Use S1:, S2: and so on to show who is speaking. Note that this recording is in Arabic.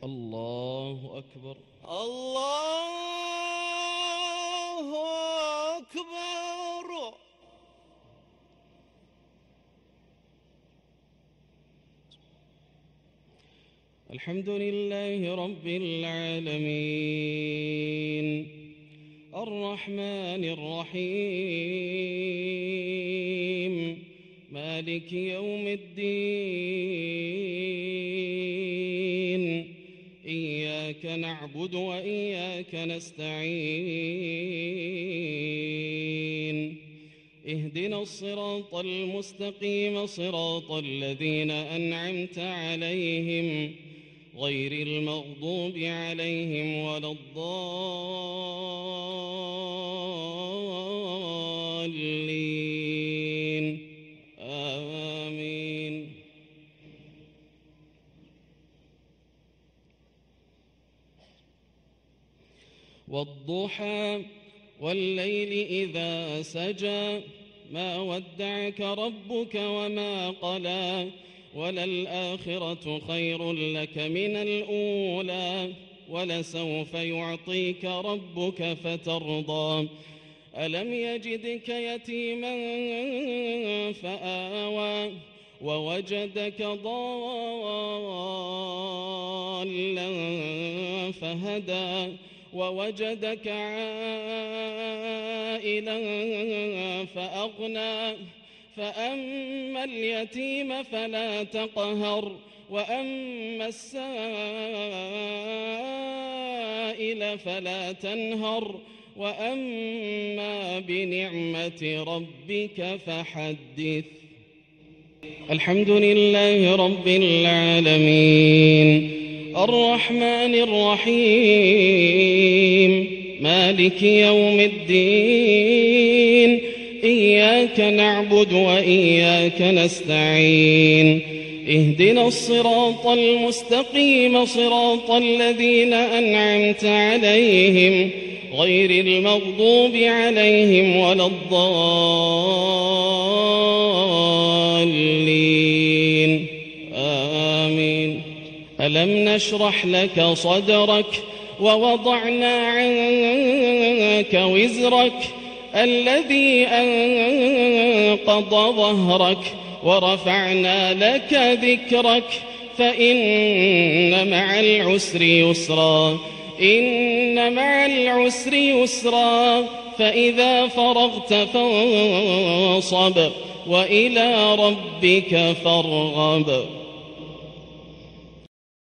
S1: الله أكبر.
S2: الله أكبر.
S1: الحمد لله رب العالمين الرحمن الرحيم مالك يوم الدين إياك نعبد وإياك نستعين اهدنا الصراط المستقيم صراط الذين أنعمت عليهم غير المغضوب عليهم ولا الضالين آمين. والضحى والليل إذا سجى ما ودعك ربك وما قلى وللآخرة خير لك من الأولى ولسوف يعطيك ربك فترضى ألم يجدك يتيما فآوى ووجدك ضالا فهدى ووجدك عائلا فأغنى فأما اليتيم فلا تقهر وأما السائل فلا تنهر وأما بنعمة ربك فحدث. الحمد لله رب العالمين الرحمن الرحيم مالك يوم الدين إياك نعبد وإياك نستعين اهدنا الصراط المستقيم صراط الذين أنعمت عليهم غير المغضوب عليهم ولا الضالين آمين. ألم نشرح لك صدرك ووضعنا عنك وزرك الذي أنقض ظهرك ورفعنا لك ذكرك فإن مع العسر يسرا إن مع العسر يسرا فإذا فرغت فانصب وإلى ربك فارغب.